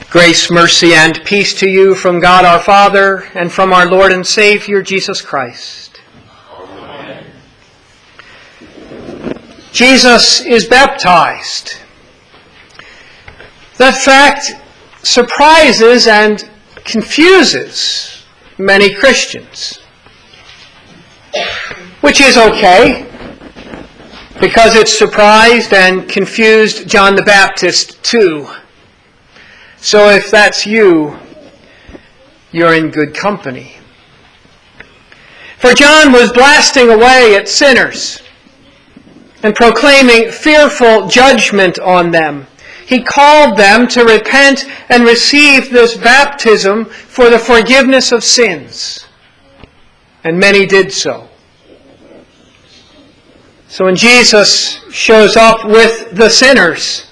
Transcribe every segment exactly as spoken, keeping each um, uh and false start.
Grace, mercy, and peace to you from God our Father and from our Lord and Savior, Jesus Christ. Amen. Jesus is baptized. That fact surprises and confuses many Christians, which is okay, because it surprised and confused John the Baptist too. So if that's you, you're in good company. For John was blasting away at sinners and proclaiming fearful judgment on them. He called them to repent and receive this baptism for the forgiveness of sins. And many did so. So when Jesus shows up with the sinners,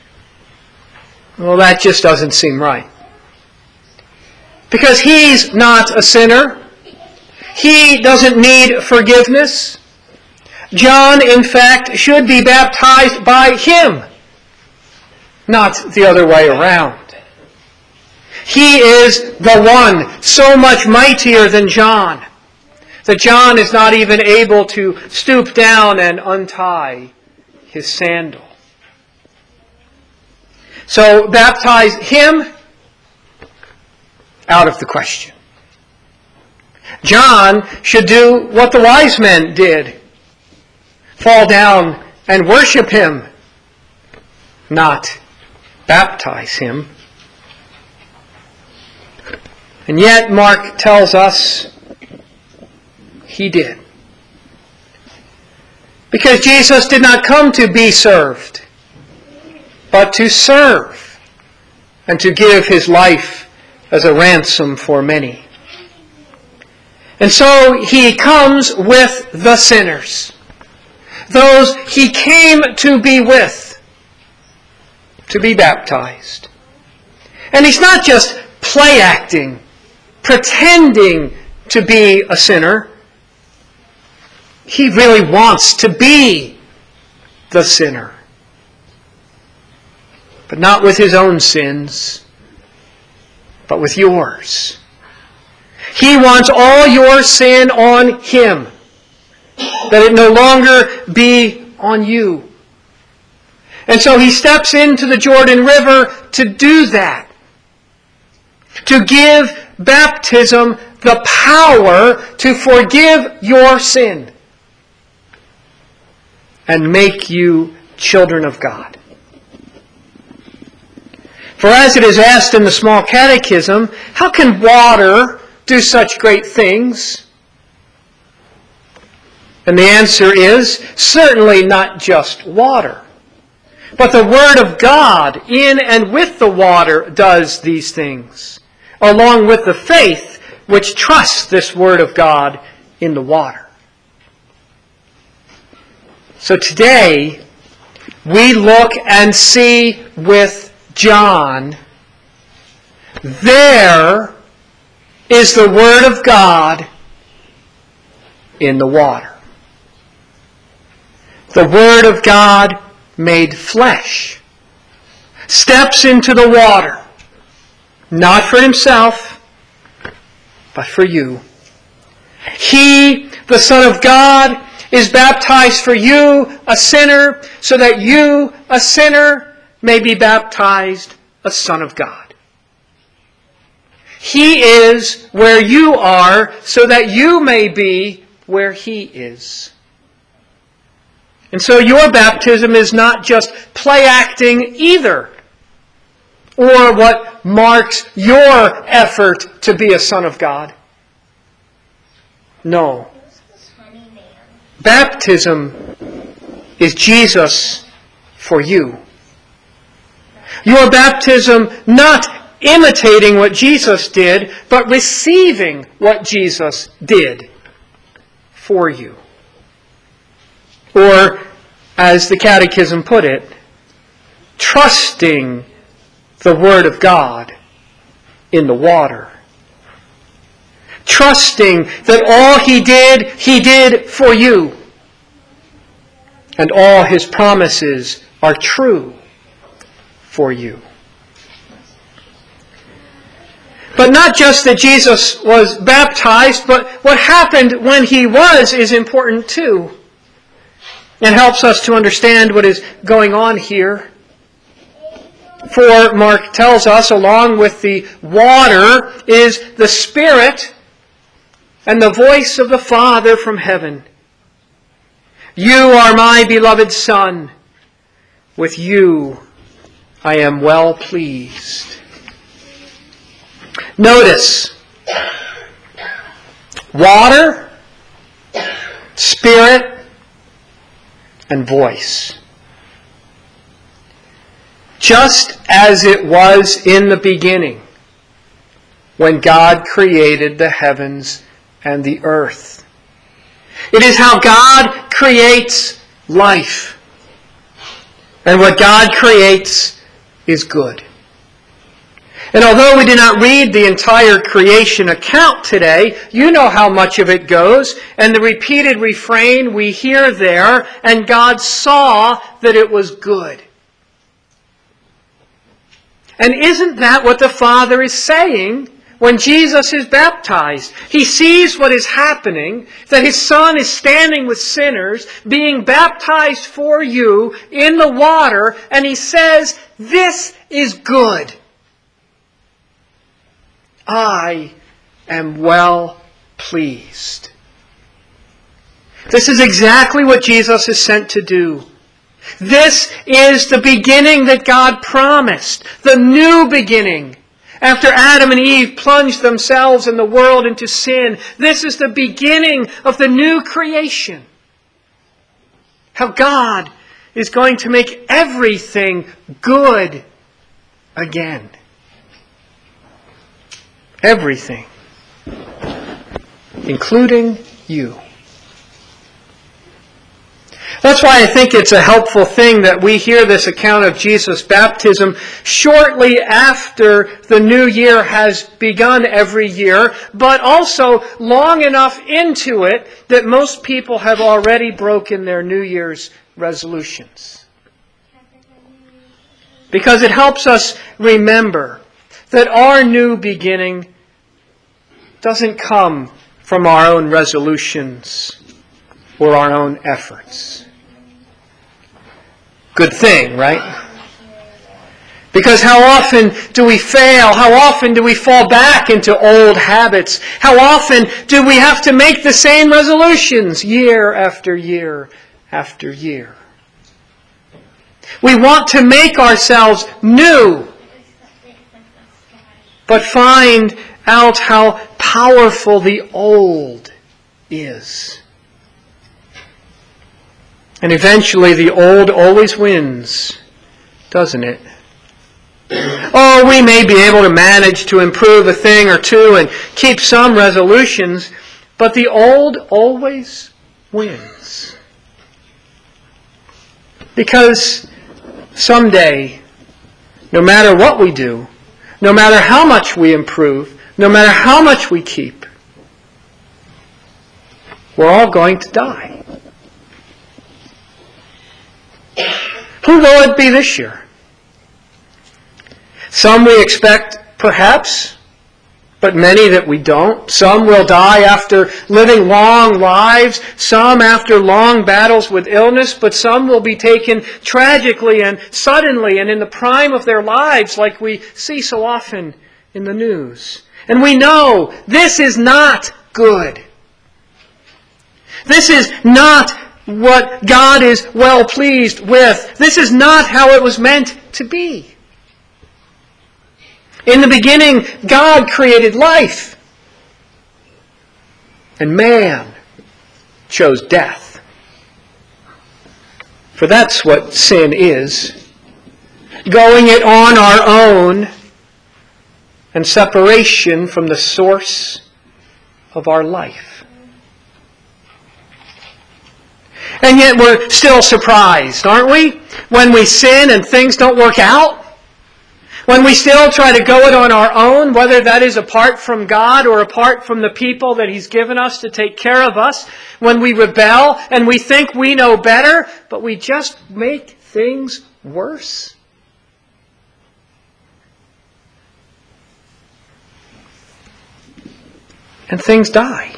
well, that just doesn't seem right. Because he's not a sinner. He doesn't need forgiveness. John, in fact, should be baptized by him, not the other way around. He is the one so much mightier than John that John is not even able to stoop down and untie his sandal. So baptize him, out of the question. John should do what the wise men did. Fall down and worship him, not baptize him. And yet Mark tells us he did. Because Jesus did not come to be served, but to serve and to give his life as a ransom for many. And so he comes with the sinners, those he came to be with, to be baptized. And he's not just play acting, pretending to be a sinner. He really wants to be the sinner. But not with his own sins, but with yours. He wants all your sin on him, that it no longer be on you. And so he steps into the Jordan River to do that, to give baptism the power to forgive your sin and make you children of God. For as it is asked in the small catechism, how can water do such great things? And the answer is, certainly not just water. But the Word of God in and with the water does these things, along with the faith which trusts this Word of God in the water. So today, we look and see with John, there is the Word of God in the water. The Word of God made flesh steps into the water, not for himself, but for you. He, the Son of God, is baptized for you, a sinner, so that you, a sinner, may be baptized a son of God. He is where you are, so that you may be where he is. And so your baptism is not just play acting either, or what marks your effort to be a son of God. No. Baptism is Jesus for you. Your baptism not imitating what Jesus did, but receiving what Jesus did for you. Or, as the Catechism put it, trusting the Word of God in the water. Trusting that all he did, he did for you. And all his promises are true for you. But not just that Jesus was baptized, but what happened when he was is important too. It helps us to understand what is going on here. For Mark tells us, along with the water is the Spirit and the voice of the Father from heaven. You are my beloved Son. With you I am well pleased. Notice, water, Spirit, and voice. Just as it was in the beginning, when God created the heavens and the earth. It is how God creates life. And what God creates is good. And although we did not read the entire creation account today, you know how much of it goes, and the repeated refrain we hear there, and God saw that it was good. And isn't that what the Father is saying when Jesus is baptized? He sees what is happening, that His Son is standing with sinners, being baptized for you in the water, and He says, "This is good. I am well pleased." This is exactly what Jesus is sent to do. This is the beginning that God promised, the new beginning. After Adam and Eve plunged themselves and the world into sin, this is the beginning of the new creation. How God is going to make everything good again. Everything. Including you. That's why I think it's a helpful thing that we hear this account of Jesus' baptism shortly after the new year has begun every year, but also long enough into it that most people have already broken their New Year's resolutions. Because it helps us remember that our new beginning doesn't come from our own resolutions or our own efforts. Good thing, right? Because how often do we fail? How often do we fall back into old habits? How often do we have to make the same resolutions year after year after year? We want to make ourselves new, but find out how powerful the old is. And eventually the old always wins, doesn't it? Oh, we may be able to manage to improve a thing or two and keep some resolutions, but the old always wins. Because someday, no matter what we do, no matter how much we improve, no matter how much we keep, we're all going to die. Who will it be this year? Some we expect, perhaps, but many that we don't. Some will die after living long lives, some after long battles with illness, but some will be taken tragically and suddenly and in the prime of their lives, like we see so often in the news. And we know this is not good. This is not what God is well pleased with. This is not how it was meant to be. In the beginning, God created life. And man chose death. For that's what sin is. Going it on our own and separation from the source of our life. And yet we're still surprised, aren't we? When we sin and things don't work out. When we still try to go it on our own, whether that is apart from God or apart from the people that He's given us to take care of us. When we rebel and we think we know better, but we just make things worse. and things die.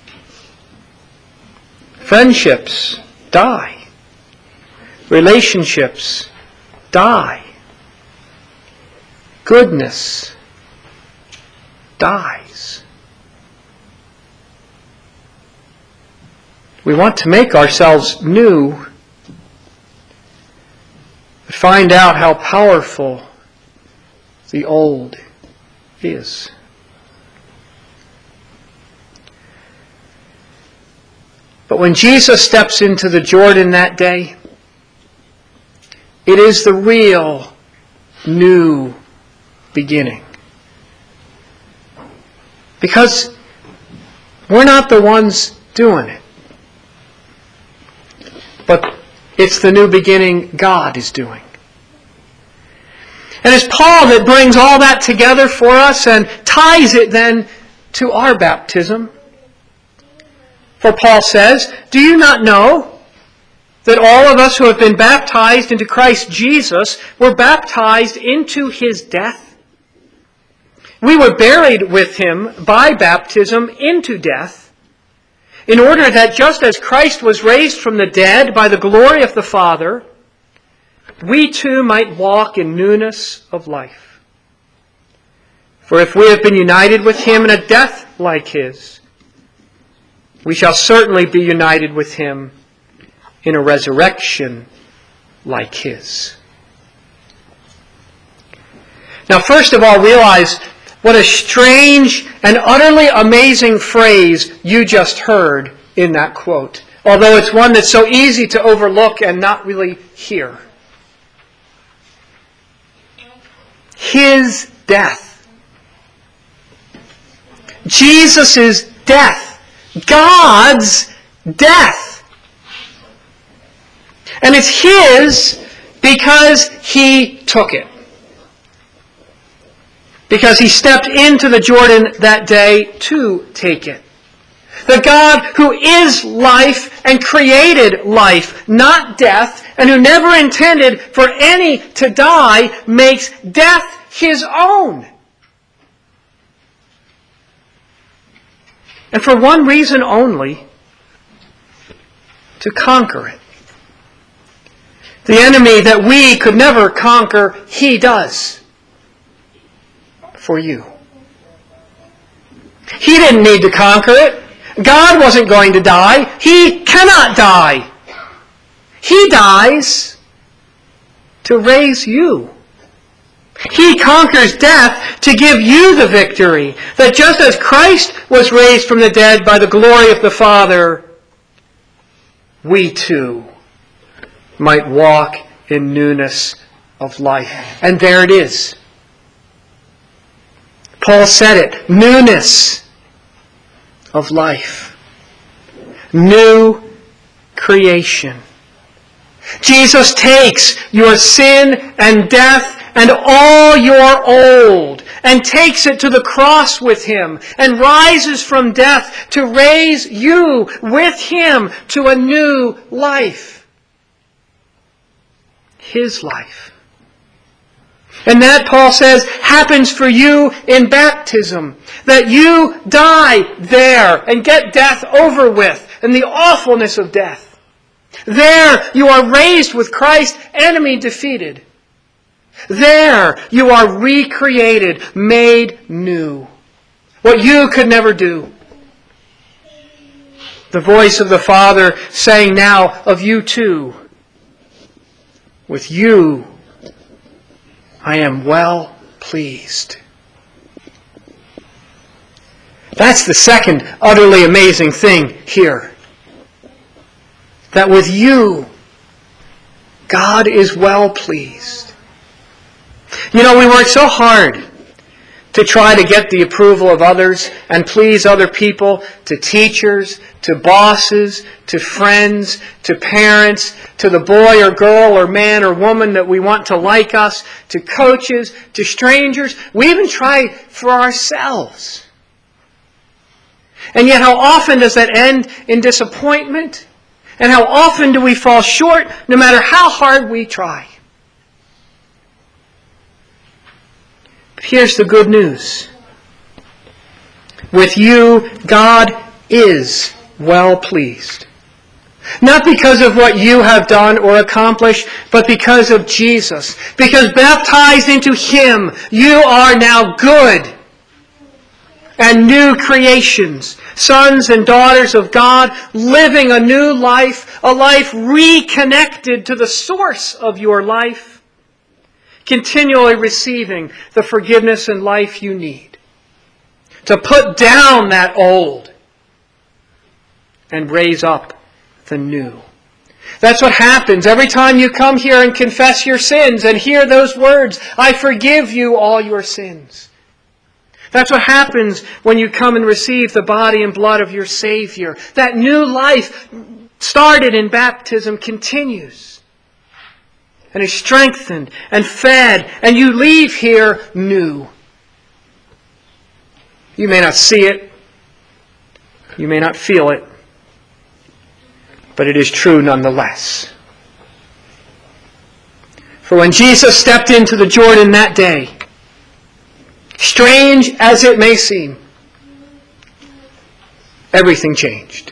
Friendships die. Relationships die. Goodness dies. We want to make ourselves new, but find out how powerful the old is. But when Jesus steps into the Jordan that day, it is the real new beginning. Because we're not the ones doing it. But it's the new beginning God is doing. And it's Paul that brings all that together for us and ties it then to our baptism. For Paul says, "Do you not know that all of us who have been baptized into Christ Jesus were baptized into His death? We were buried with Him by baptism into death, in order that just as Christ was raised from the dead by the glory of the Father, we too might walk in newness of life. For if we have been united with Him in a death like His, we shall certainly be united with Him in a resurrection like His." Now, first of all, realize what a strange and utterly amazing phrase you just heard in that quote, although it's one that's so easy to overlook and not really hear. His death. Jesus' death. God's death. And it's His because He took it. Because He stepped into the Jordan that day to take it. The God who is life and created life, not death, and who never intended for any to die, makes death His own. And for one reason only, to conquer it. The enemy that we could never conquer, He does. For you. He didn't need to conquer it. God wasn't going to die. He cannot die. He dies to raise you. He conquers death to give you the victory. That just as Christ was raised from the dead by the glory of the Father, we too might walk in newness of life. And there it is. Paul said it. Newness of life. New creation. Jesus takes your sin and death and all your old and takes it to the cross with Him and rises from death to raise you with Him to a new life. His life. And that, Paul says, happens for you in baptism. That you die there and get death over with and the awfulness of death. There you are raised with Christ, enemy defeated. There you are recreated, made new. What you could never do. The voice of the Father saying now of you too, with you I am well pleased. That's the second utterly amazing thing here. That with you, God is well pleased. You know, we work so hard to try to get the approval of others and please other people, to teachers, to bosses, to friends, to parents, to the boy or girl or man or woman that we want to like us, to coaches, to strangers. We even try for ourselves. And yet how often does that end in disappointment? And how often do we fall short no matter how hard we try? But here's the good news. With you, God is well pleased. Not because of what you have done or accomplished, but because of Jesus. Because baptized into Him, you are now good and new creations, sons and daughters of God, living a new life, a life reconnected to the source of your life, continually receiving the forgiveness and life you need to put down that old and raise up the new. That's what happens every time you come here and confess your sins and hear those words, I forgive you all your sins. That's what happens when you come and receive the body and blood of your Savior. That new life started in baptism continues and is strengthened and fed, and you leave here new. You may not see it, you may not feel it, but it is true nonetheless. For when Jesus stepped into the Jordan that day, strange as it may seem, everything changed.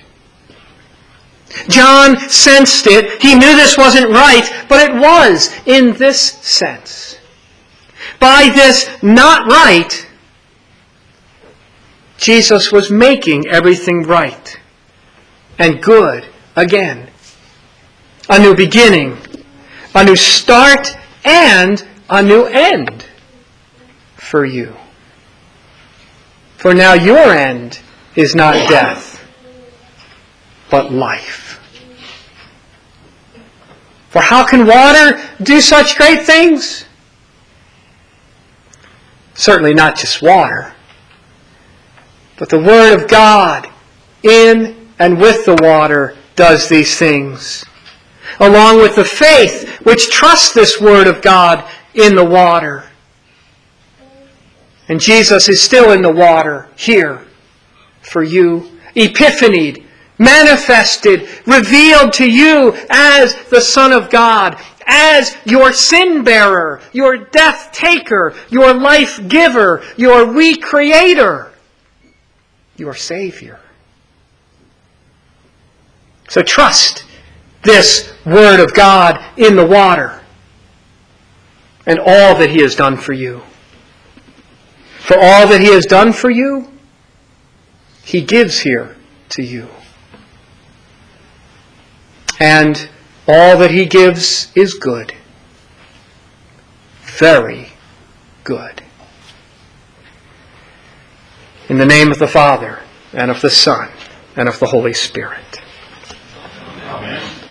John sensed it. He knew this wasn't right, but it was in this sense. By this not right, Jesus was making everything right and good again. A new beginning, a new start, and a new end for you. For now your end is not death, but life. For how can water do such great things? Certainly not just water, but the Word of God in and with the water does these things, along with the faith which trusts this Word of God in the water. And Jesus is still in the water here for you, epiphanied, manifested, revealed to you as the Son of God, as your sin bearer, your death taker, your life giver, your recreator, your Savior. So trust this Word of God in the water and all that He has done for you. For all that He has done for you, He gives here to you. And all that He gives is good. Very good. In the name of the Father, and of the Son, and of the Holy Spirit.